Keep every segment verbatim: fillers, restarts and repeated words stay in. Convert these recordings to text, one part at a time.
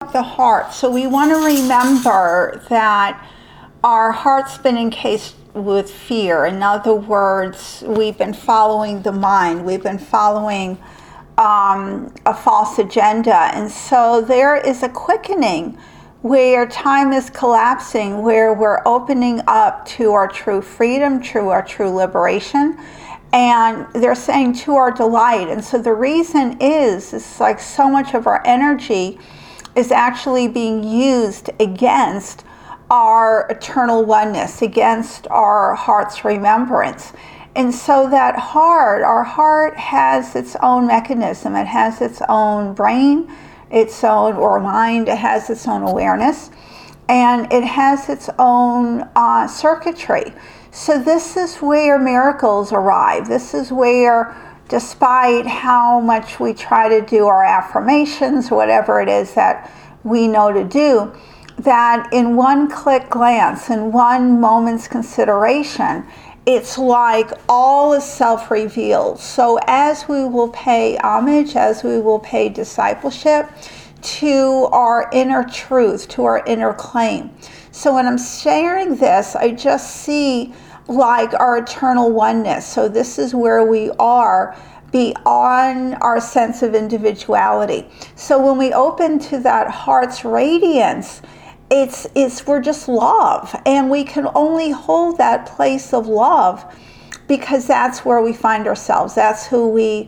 about the heart. So we want to remember that our heart's been encased with fear. In other words, we've been following the mind. We've been following um, a false agenda. And so there is a quickening where time is collapsing, where we're opening up to our true freedom, to our true liberation. And they're saying to our delight. And so the reason is, it's like so much of our energy is actually being used against our eternal oneness, against our heart's remembrance. And so that heart, our heart has its own mechanism. It has its own brain, its own, or mind, it has its own awareness, and it has its own uh, circuitry. So this is where miracles arrive. This is where, despite how much we try to do our affirmations, whatever it is that we know to do, that in one click glance, in one moment's consideration, it's like all is self-revealed. So as we will pay homage, as we will pay discipleship to our inner truth, to our inner claim. So when I'm sharing this, I just see like our eternal oneness. So this is where we are beyond our sense of individuality. So when we open to that heart's radiance, It's, it's, we're just love, and we can only hold that place of love because that's where we find ourselves. That's who we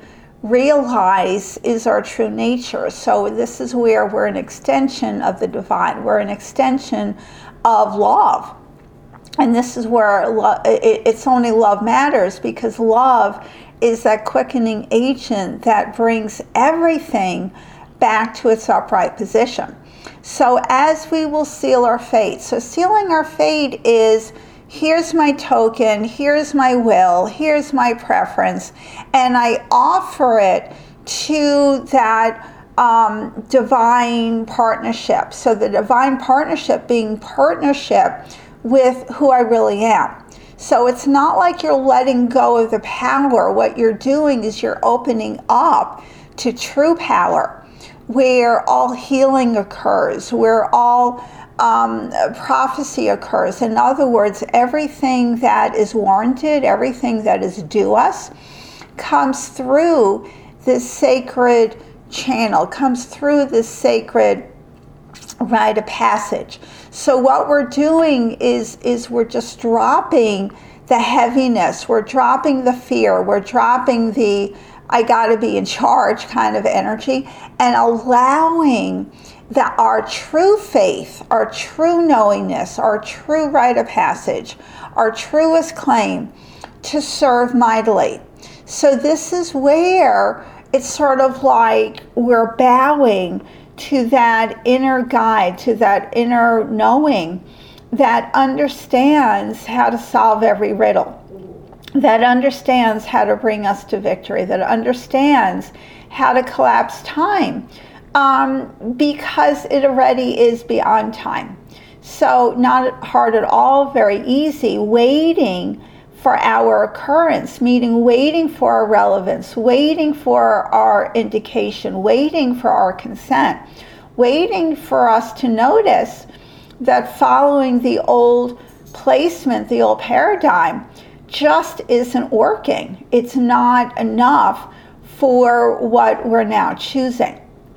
realize is our true nature. So this is where we're an extension of the divine. We're an extension of love. And this is where lo- it, it's only love matters, because love is that quickening agent that brings everything back to its upright position. So as we will seal our fate, so sealing our fate is, here's my token, here's my will, here's my preference, and I offer it to that um, divine partnership. So the divine partnership being partnership with who I really am. So it's not like you're letting go of the power. What you're doing is you're opening up to true power, where all healing occurs, where all um, prophecy occurs. In other words, everything that is warranted, everything that is due us, comes through this sacred channel, comes through this sacred rite of passage. So what we're doing is, is we're just dropping the heaviness, we're dropping the fear, we're dropping the I gotta be in charge kind of energy, and allowing that our true faith, our true knowingness, our true rite of passage, our truest claim to serve mightily. So this is where it's sort of like we're bowing to that inner guide, to that inner knowing that understands how to solve every riddle, that understands how to bring us to victory, that understands how to collapse time, um, because it already is beyond time. So not hard at all, very easy, waiting for our occurrence, meaning waiting for our relevance, waiting for our indication, waiting for our consent, waiting for us to notice that following the old placement, the old paradigm, just isn't working. It's not enough for what we're now choosing.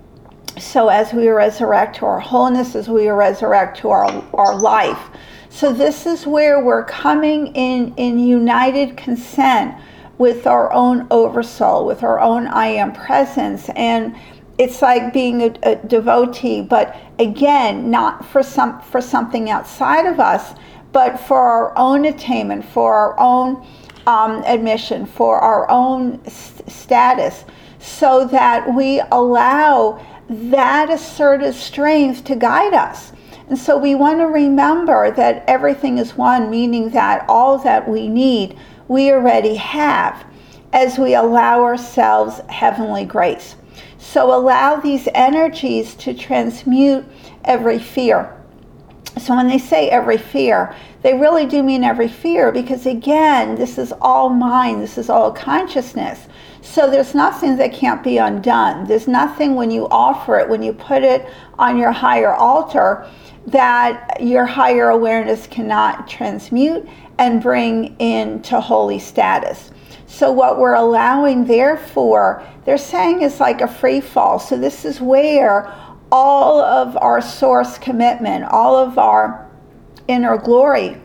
So as we resurrect to our wholeness, as we resurrect to our, our life. So this is where we're coming in, in united consent with our own oversoul, with our own I am presence. And it's like being a, a devotee, but again, not for some for something outside of us, but for our own attainment, for our own um, admission, for our own st- status, so that we allow that assertive strength to guide us. And so we want to remember that everything is one, meaning that all that we need, we already have, as we allow ourselves heavenly grace. So allow these energies to transmute every fear. So when they say every fear, they really do mean every fear, because again, this is all mind, this is all consciousness. So there's nothing that can't be undone. There's nothing when you offer it, when you put it on your higher altar, that your higher awareness cannot transmute and bring into holy status. So what we're allowing, therefore, they're saying is like a free fall. So this is where all of our source commitment, all of our inner glory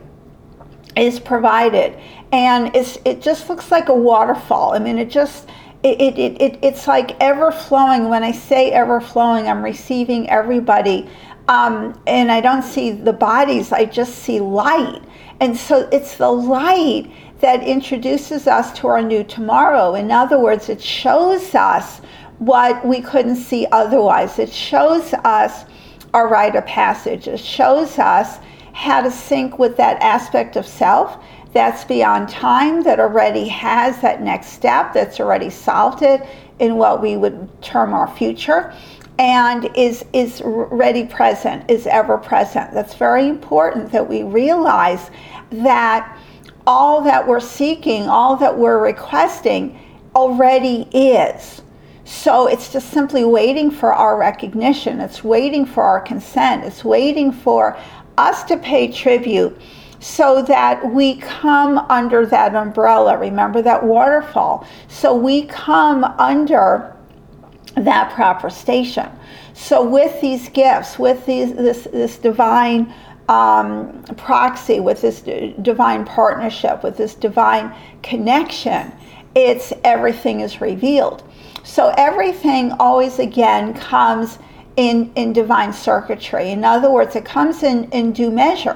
is provided. And it's, it just looks like a waterfall. I mean, it just, it, it, it, it it's like ever flowing. When I say ever flowing, I'm receiving everybody. Um, and I don't see the bodies, I just see light. And so it's the light that introduces us to our new tomorrow. In other words, it shows us what we couldn't see otherwise. It shows us our rite of passage. It shows us how to sync with that aspect of self that's beyond time, that already has that next step, that's already solved it in what we would term our future, and is is ready present, is ever present. That's very important that we realize that all that we're seeking, all that we're requesting already is. So it's just simply waiting for our recognition. It's waiting for our consent. It's waiting for us to pay tribute so that we come under that umbrella. Remember that waterfall. So we come under that proper station. So with these gifts, with these, this, this divine um, proxy, with this d- divine partnership, with this divine connection, it's everything is revealed. So everything always again comes in, in divine circuitry. In other words, it comes in, in due measure.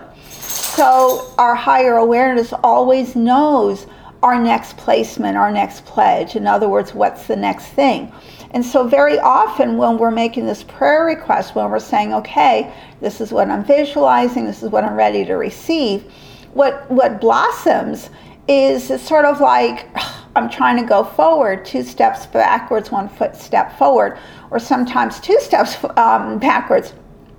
So our higher awareness always knows our next placement, our next pledge. In other words, what's the next thing? And so very often when we're making this prayer request, when we're saying, okay, this is what I'm visualizing, this is what I'm ready to receive, what, what blossoms is it's sort of like, I'm trying to go forward, two steps backwards, one foot step forward, or sometimes two steps um, backwards.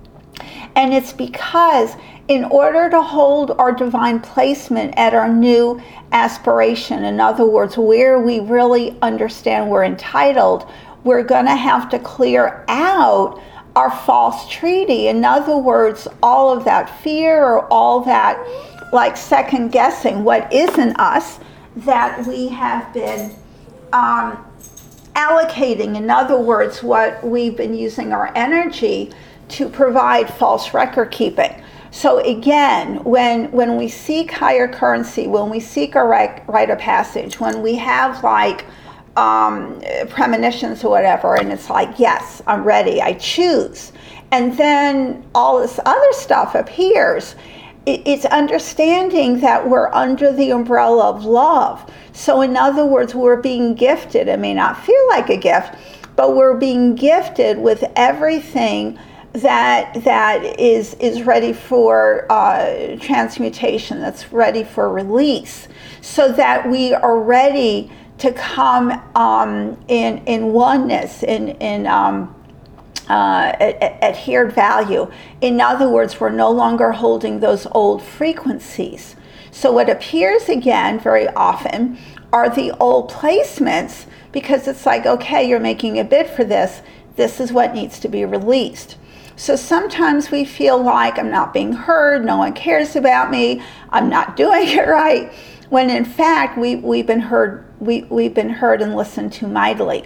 And it's because in order to hold our divine placement at our new aspiration, in other words, where we really understand we're entitled, we're going to have to clear out our false treaty. In other words, all of that fear or all that like second guessing what isn't us that we have been um, allocating. In other words, what we've been using our energy to provide false record keeping. So again, when when we seek higher currency, when we seek our right, rite of passage, when we have like um, premonitions or whatever, and it's like, yes, I'm ready, I choose. And then all this other stuff appears. It's understanding that we're under the umbrella of love. So in other words, we're being gifted. It may not feel like a gift, but we're being gifted with everything that that is is ready for uh, transmutation, that's ready for release, so that we are ready to come um, in in oneness, in in um, uh, adhered value. In other words, we're no longer holding those old frequencies. So what appears again very often are the old placements, because it's like, okay, you're making a bid for this. This is what needs to be released. So sometimes we feel like I'm not being heard, no one cares about me, I'm not doing it right, when in fact we, we've been heard we, we've been heard and listened to mightily.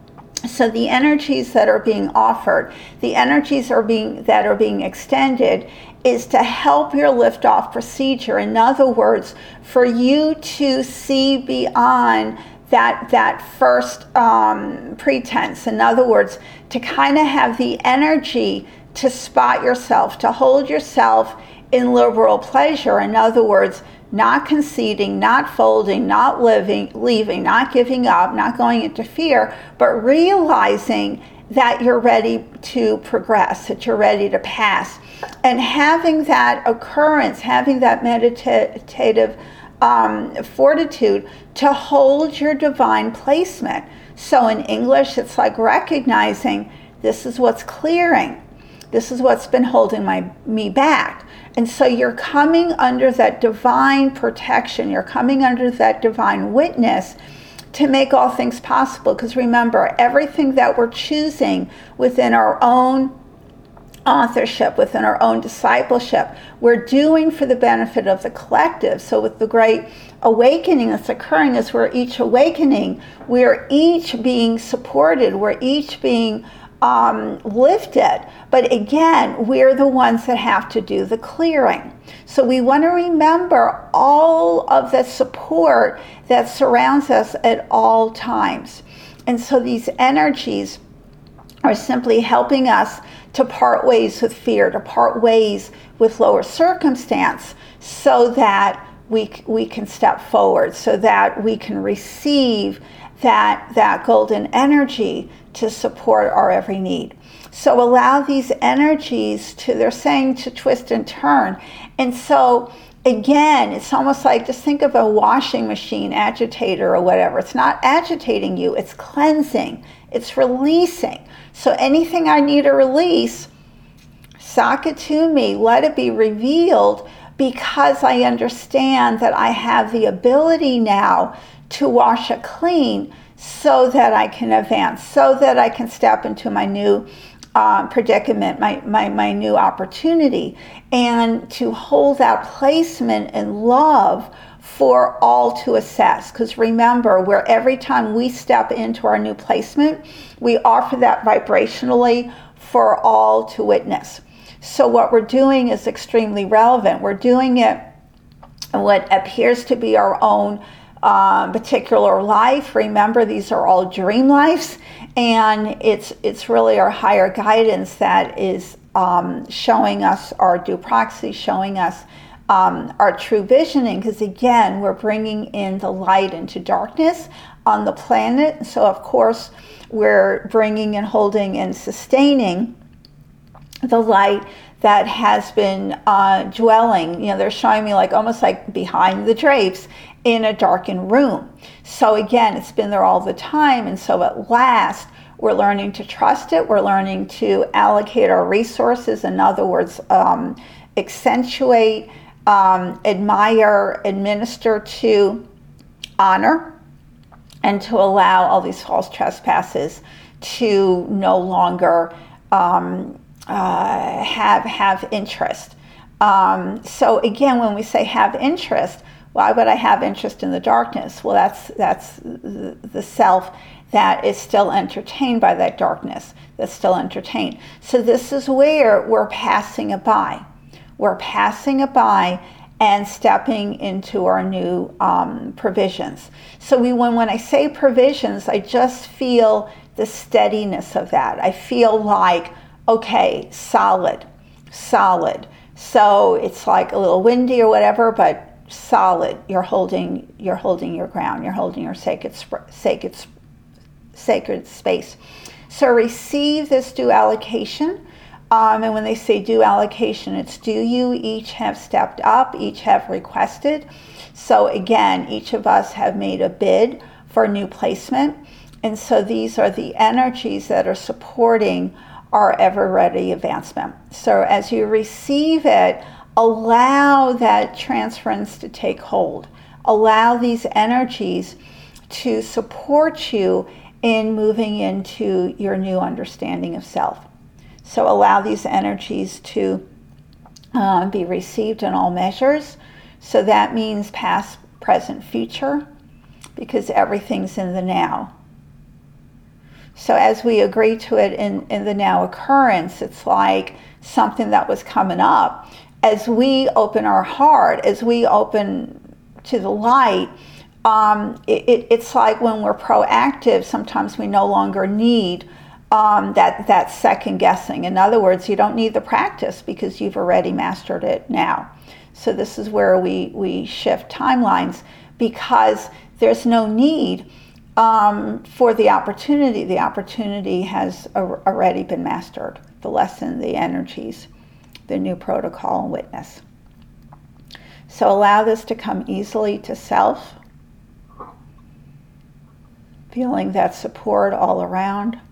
So the energies that are being offered, the energies are being that are being extended is to help your liftoff procedure. In other words, for you to see beyond that that first um, pretense. In other words, to kind of have the energy to spot yourself, to hold yourself in liberal pleasure. In other words, not conceding, not folding, not living, leaving, not giving up, not going into fear, but realizing that you're ready to progress, that you're ready to pass. And having that occurrence, having that meditative um, fortitude to hold your divine placement. So in English, it's like recognizing this is what's clearing. This is what's been holding my me back. And so you're coming under that divine protection. You're coming under that divine witness to make all things possible. Because remember, everything that we're choosing within our own authorship, within our own discipleship, we're doing for the benefit of the collective. So with the great awakening that's occurring, as we're each awakening, we're each being supported, we're each being um, lifted. But again, we're the ones that have to do the clearing. So we want to remember all of the support that surrounds us at all times. And so these energies are simply helping us to part ways with fear, to part ways with lower circumstance, so that we we can step forward, so that we can receive that that golden energy to support our every need. So allow these energies to, they're saying, to twist and turn. And so again, it's almost like, just think of a washing machine agitator or whatever. It's not agitating you, it's cleansing, it's releasing. So anything I need to release, sock it to me, let it be revealed, because I understand that I have the ability now to wash it clean, so that I can advance, so that I can step into my new um, predicament, my, my, my new opportunity, and to hold that placement in love for all to assess. Because remember, where every time we step into our new placement, we offer that vibrationally for all to witness. So what we're doing is extremely relevant. We're doing it in what appears to be our own um, particular life. Remember, these are all dream lives, and it's it's really our higher guidance that is um, showing us our due proxy, showing us Um, our true visioning, because again, we're bringing in the light into darkness on the planet. So of course, we're bringing and holding and sustaining the light that has been uh, dwelling. You know, they're showing me like almost like behind the drapes in a darkened room. So again, it's been there all the time. And so at last, we're learning to trust it. We're learning to allocate our resources. In other words, um, accentuate, Um, admire, administer to, honor, and to allow all these false trespasses to no longer um, uh, have have interest. Um, so again, when we say have interest, why would I have interest in the darkness? Well, that's that's the self that is still entertained by that darkness, that's still entertained. So this is where we're passing it by. We're passing it by and stepping into our new um, provisions. So we, when, when I say provisions, I just feel the steadiness of that. I feel like, okay, solid, solid. So it's like a little windy or whatever, but solid. You're holding, you're holding your ground. You're holding your sacred, sacred, sacred space. So receive this due allocation. Um, and when they say due allocation, it's do you each have stepped up, each have requested. So again, each of us have made a bid for a new placement. And so these are the energies that are supporting our ever-ready advancement. So as you receive it, allow that transference to take hold. Allow these energies to support you in moving into your new understanding of self. So allow these energies to uh, be received in all measures. So that means past, present, future, because everything's in the now. So as we agree to it in, in the now occurrence, it's like something that was coming up. As we open our heart, as we open to the light, um, it, it, it's like when we're proactive, sometimes we no longer need Um, that, that second guessing. In other words, you don't need the practice because you've already mastered it now. So this is where we, we shift timelines, because there's no need um, for the opportunity. The opportunity has a- already been mastered. The lesson, the energies, the new protocol and witness. So allow this to come easily to self, feeling that support all around.